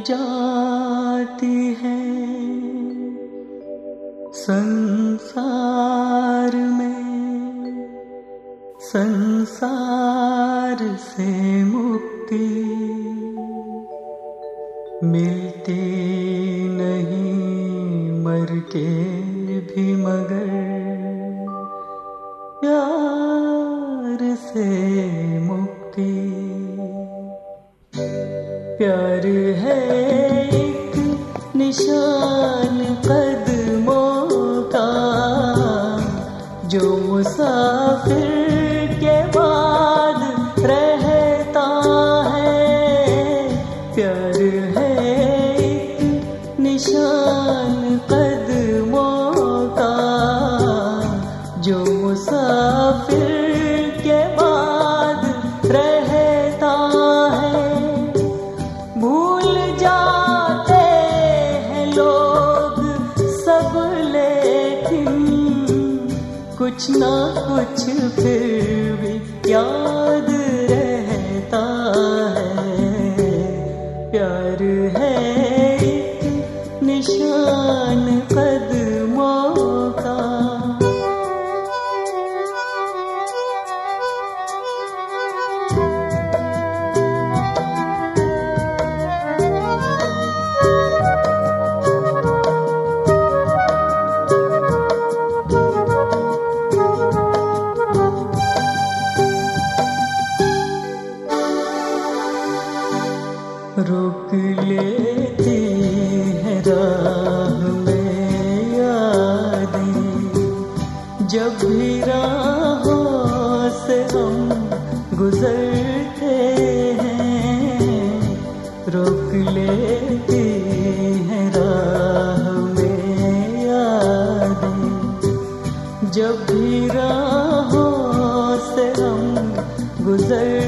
जाती है संसार में, संसार से मुक्ति मिलती नहीं मर के भी, मगर प्यार से मुक्ति। प्यार है एक निशान कदमों का, जो मुसाफिर के बाद रहता है। प्यार है एक निशान कदमों का, जो मुसाफिर के बाद रहता है। भूल जाते हैं लोग सब, लेकिन कुछ ना कुछ फिर भी याद रहता है। प्यार है एक निशान कदमों का। रोक लेती है राह में यादें, जब भी राहों से हम गुजरते हैं। रोक लेती है राह में यादें, जब भी राहों से हम गुजर